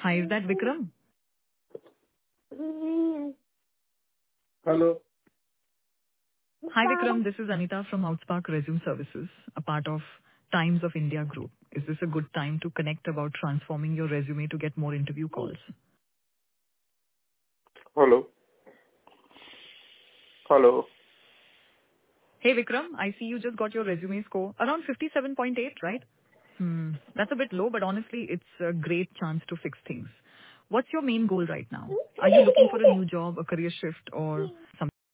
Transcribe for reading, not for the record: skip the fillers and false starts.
Hi, is that Vikram? Hello. Hi, Vikram. This is Anita from Outspark Resume Services, a part of Times of India Group. Is this a good time to connect about transforming your resume to get more interview calls? Hello. Hello. Hey, Vikram. I see you just got your resume score around 57.8, right? That's a bit low, but honestly, it's a great chance to fix things. What's your main goal right now? Are you looking for a new job, a career shift, or something?